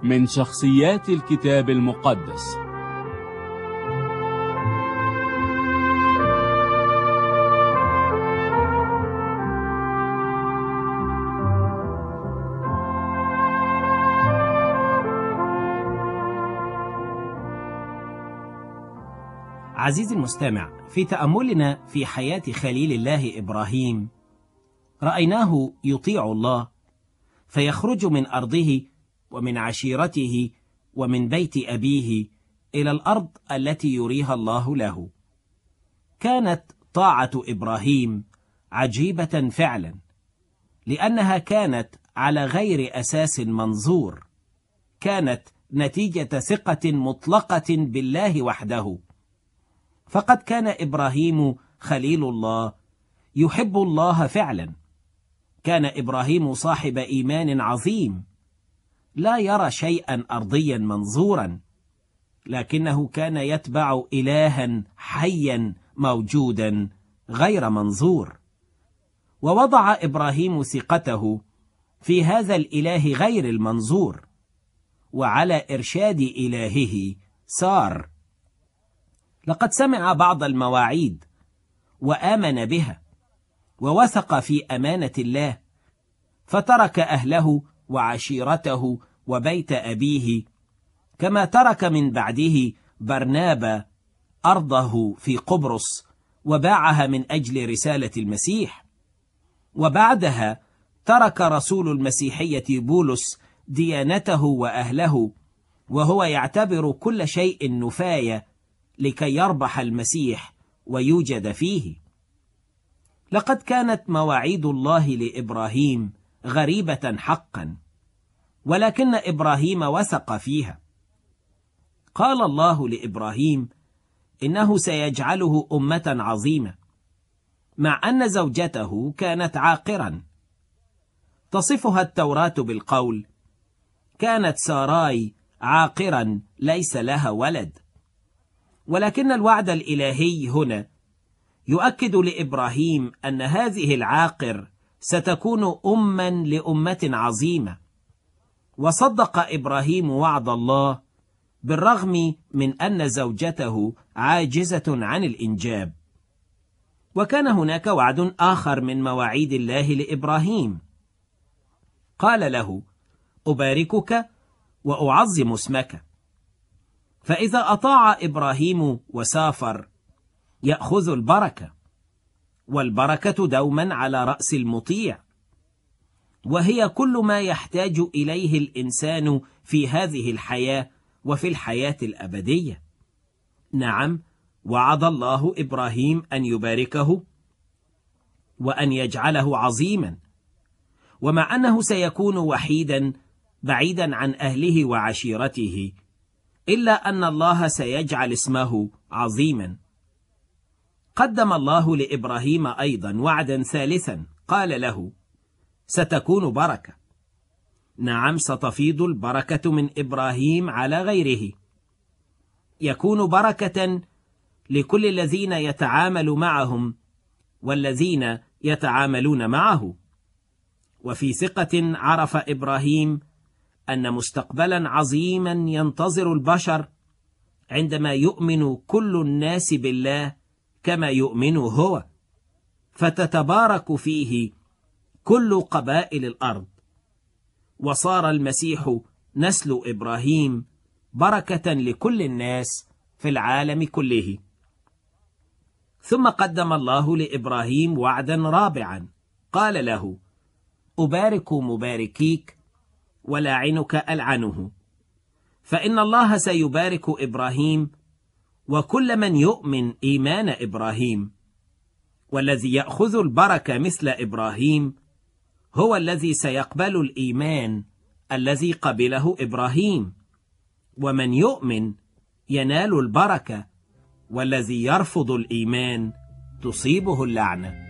من شخصيات الكتاب المقدس. عزيزي المستمع، في تأملنا في حياة خليل الله إبراهيم رأيناه يطيع الله فيخرج من أرضه ومن عشيرته ومن بيت أبيه إلى الأرض التي يريها الله له. كانت طاعة إبراهيم عجيبة فعلا، لأنها كانت على غير أساس منظور، كانت نتيجة ثقة مطلقة بالله وحده. فقد كان إبراهيم خليل الله يحب الله فعلا. كان إبراهيم صاحب إيمان عظيم، لا يرى شيئا أرضيا منظورا، لكنه كان يتبع إلها حيا موجودا غير منظور. ووضع إبراهيم ثقته في هذا الإله غير المنظور، وعلى إرشاد إلهه سار. لقد سمع بعض المواعيد وآمن بها ووثق في أمانة الله، فترك أهله وعشيرته وبيت أبيه، كما ترك من بعده برنابا أرضه في قبرص وباعها من أجل رسالة المسيح. وبعدها ترك رسول المسيحية بولس ديانته وأهله، وهو يعتبر كل شيء نفاية لكي يربح المسيح ويوجد فيه. لقد كانت مواعيد الله لإبراهيم غريبة حقا، ولكن إبراهيم وثق فيها. قال الله لإبراهيم إنه سيجعله أمة عظيمة، مع أن زوجته كانت عاقرا. تصفها التوراة بالقول: كانت ساراي عاقرا ليس لها ولد. ولكن الوعد الإلهي هنا يؤكد لإبراهيم أن هذه العاقر ستكون أما لأمة عظيمة. وصدق إبراهيم وعد الله بالرغم من أن زوجته عاجزة عن الإنجاب. وكان هناك وعد آخر من مواعيد الله لإبراهيم. قال له: أباركك وأعظم اسمك. فإذا أطاع إبراهيم وسافر يأخذ البركة، والبركة دوما على رأس المطيع، وهي كل ما يحتاج إليه الإنسان في هذه الحياة وفي الحياة الأبدية. نعم، وعد الله إبراهيم أن يباركه وأن يجعله عظيما، ومع أنه سيكون وحيدا بعيدا عن أهله وعشيرته، إلا أن الله سيجعل اسمه عظيما. قدم الله لإبراهيم أيضا وعدا ثالثا، قال له: ستكون بركة. نعم، ستفيض البركة من إبراهيم على غيره، يكون بركة لكل الذين يتعامل معهم والذين يتعاملون معه. وفي ثقة عرف إبراهيم أن مستقبلا عظيما ينتظر البشر عندما يؤمن كل الناس بالله كما يؤمن هو، فتتبارك فيه كل قبائل الأرض. وصار المسيح نسل إبراهيم بركة لكل الناس في العالم كله. ثم قدم الله لإبراهيم وعدا رابعا، قال له: أبارك مباركيك ولاعنك ألعنه. فإن الله سيبارك إبراهيم وكل من يؤمن إيمان إبراهيم، والذي يأخذ البركة مثل إبراهيم هو الذي سيقبل الإيمان الذي قبله إبراهيم. ومن يؤمن ينال البركة، والذي يرفض الإيمان تصيبه اللعنة.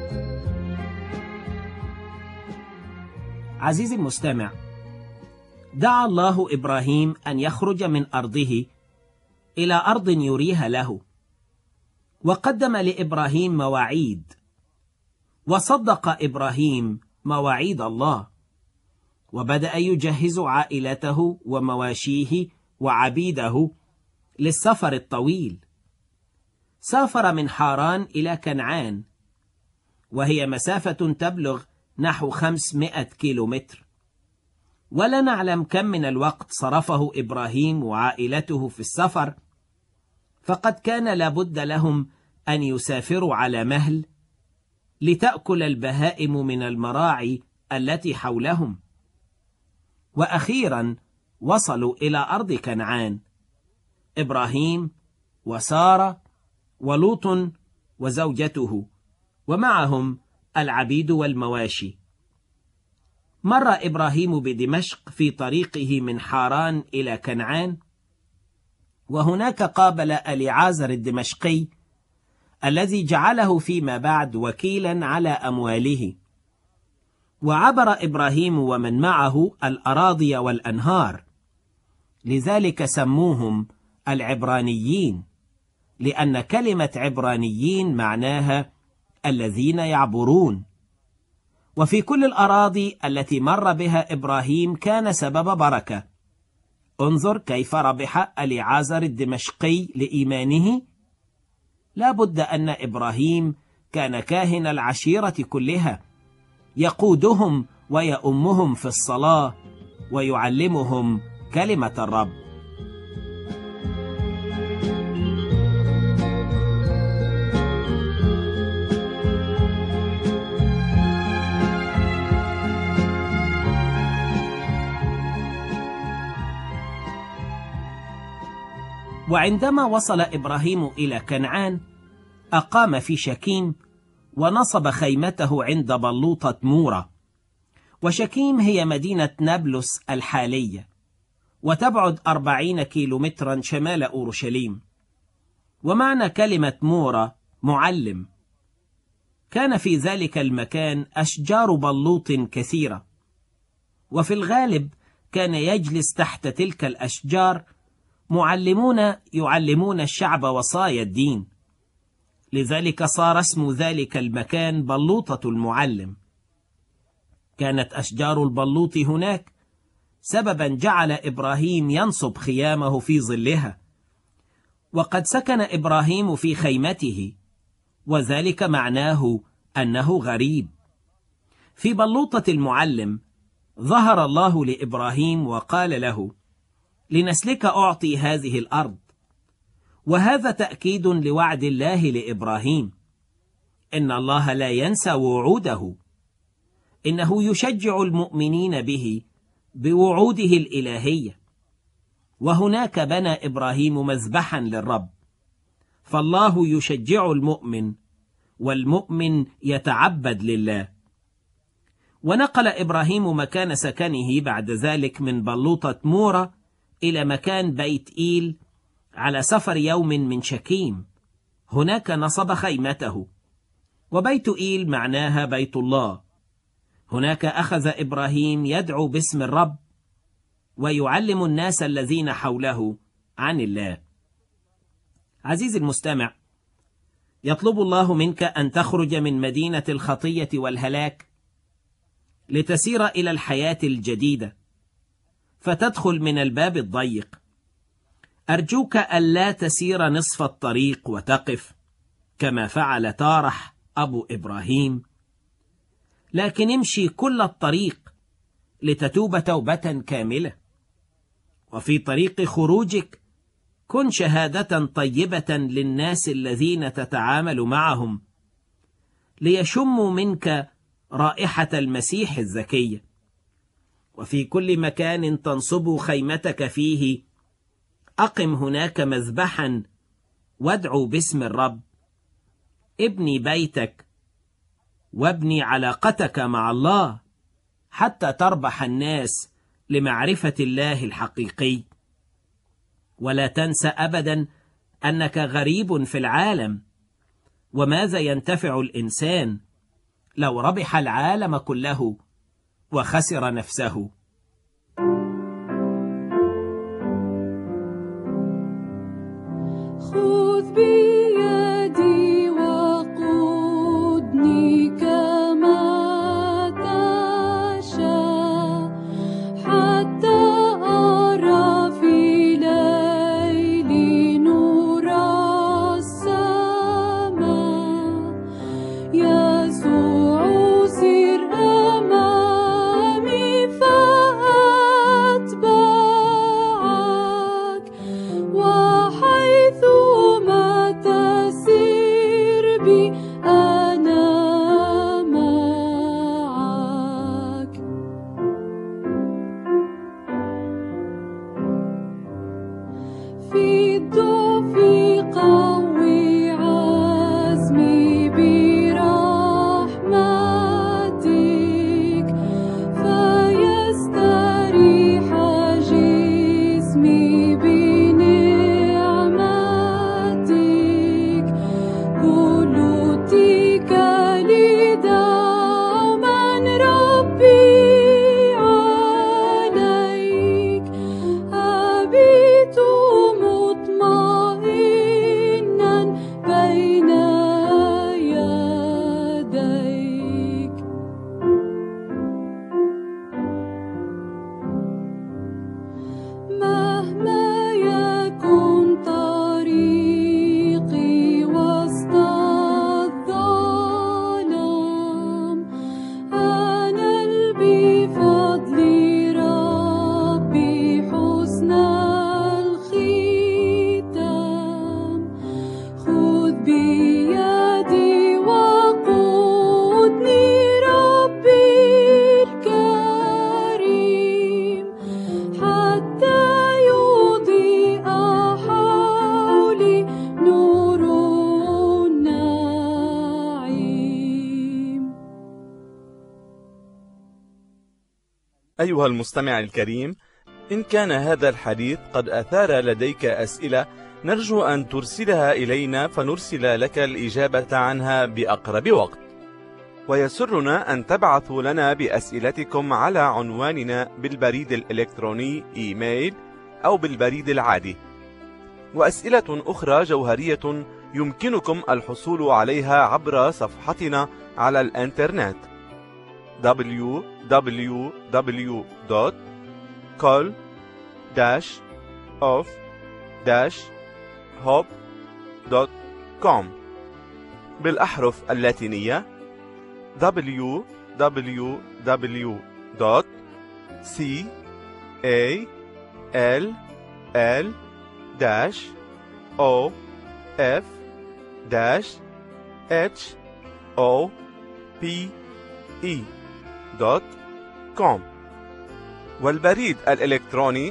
عزيزي المستمع، دعا الله إبراهيم أن يخرج من أرضه إلى أرض يريها له، وقدم لإبراهيم مواعيد، وصدق إبراهيم مواعيد الله، وبدأ يجهز عائلته ومواشيه وعبيده للسفر الطويل. سافر من حاران إلى كنعان، وهي مسافة تبلغ نحو 500 كيلومتر، ولا نعلم كم من الوقت صرفه إبراهيم وعائلته في السفر، فقد كان لابد لهم أن يسافروا على مهل لتأكل البهائم من المراعي التي حولهم. وأخيرا وصلوا إلى أرض كنعان، إبراهيم وسارة ولوط وزوجته، ومعهم العبيد والمواشي. مر إبراهيم بدمشق في طريقه من حاران إلى كنعان، وهناك قابل أليعازر الدمشقي الذي جعله فيما بعد وكيلا على أمواله. وعبر إبراهيم ومن معه الأراضي والأنهار، لذلك سموهم العبرانيين، لأن كلمة عبرانيين معناها الذين يعبرون. وفي كل الأراضي التي مر بها إبراهيم كان سبب بركة. انظر كيف ربح أليعازر الدمشقي لإيمانه. لا بد أن إبراهيم كان كاهن العشيرة كلها، يقودهم ويؤمهم في الصلاة ويعلمهم كلمة الرب. وعندما وصل إبراهيم إلى كنعان أقام في شكيم، ونصب خيمته عند بلوطة مورة. وشكيم هي مدينة نابلس الحالية، وتبعد 40 كيلومترا شمال أورشليم. ومعنى كلمة مورة معلم. كان في ذلك المكان أشجار بلوط كثيرة، وفي الغالب كان يجلس تحت تلك الأشجار معلمون يعلمون الشعب وصايا الدين، لذلك صار اسم ذلك المكان بلوطة المعلم. كانت أشجار البلوط هناك سببا جعل إبراهيم ينصب خيامه في ظلها. وقد سكن إبراهيم في خيمته، وذلك معناه أنه غريب. في بلوطة المعلم ظهر الله لإبراهيم وقال له: لنسلك أعطي هذه الأرض. وهذا تأكيد لوعد الله لإبراهيم. إن الله لا ينسى وعوده، إنه يشجع المؤمنين به بوعوده الإلهية. وهناك بنى إبراهيم مذبحا للرب، فالله يشجع المؤمن، والمؤمن يتعبد لله. ونقل إبراهيم مكان سكنه بعد ذلك من بلوطة مورة إلى مكان بيت إيل على سفر يوم من شكيم. هناك نصب خيمته، وبيت إيل معناها بيت الله. هناك أخذ إبراهيم يدعو باسم الرب ويعلم الناس الذين حوله عن الله. عزيزي المستمع، يطلب الله منك أن تخرج من مدينة الخطية والهلاك لتسير إلى الحياة الجديدة، فتدخل من الباب الضيق. أرجوك ألا تسير نصف الطريق وتقف كما فعل تارح أبو إبراهيم، لكن امشي كل الطريق لتتوب توبة كاملة. وفي طريق خروجك كن شهادة طيبة للناس الذين تتعامل معهم، ليشموا منك رائحة المسيح الزكية. وفي كل مكان تنصب خيمتك فيه أقم هناك مذبحا وادعو باسم الرب. ابني بيتك وابني علاقتك مع الله حتى تربح الناس لمعرفة الله الحقيقي. ولا تنسى أبدا أنك غريب في العالم، وماذا ينتفع الإنسان لو ربح العالم كله وخسر نفسه؟ بيدي وقودني كما تشاء، حتى أرى في ليل نور السماء. يسوع سر أمامي فأتبعك، وحيثما تسير بي أنا معك. في الضعف قوي عزمي برحمتك، فيستريح جسمي بنعمتك. كل اتكالي دوما ربي عليك، أبيت مطمئنا بين يديك. مهما يكن طريقي وسط الظلام، أنل بفضل ربي حسن الختام. خذ بيدي وقودني ربي الكريم، حتى يضيء حولي نور النعيم. أيها المستمع الكريم، إن كان هذا الحديث قد أثار لديك أسئلة، نرجو أن ترسلها إلينا فنرسل لك الإجابة عنها بأقرب وقت. ويسرنا أن تبعثوا لنا بأسئلتكم على عنواننا بالبريد الإلكتروني إيميل أو بالبريد العادي. وأسئلة أخرى جوهرية يمكنكم الحصول عليها عبر صفحتنا على الإنترنت www.call-of-hope.com بالأحرف اللاتينية www.call-of-hope.com والبريد الإلكتروني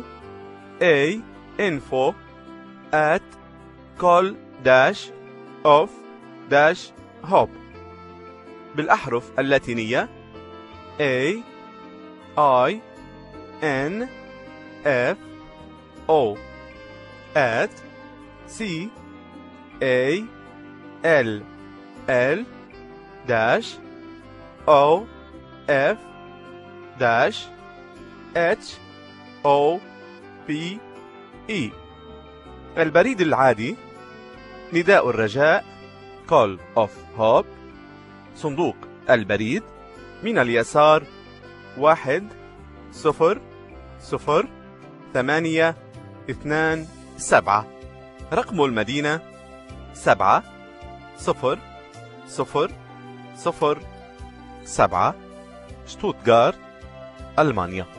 info@call-of-hope بالأحرف اللاتينية AINF@call-of-hope. البريد العادي نداء الرجاء Call of Hope، صندوق البريد من اليسار 10027، رقم المدينة 70007، شتوتغارت، ألمانيا.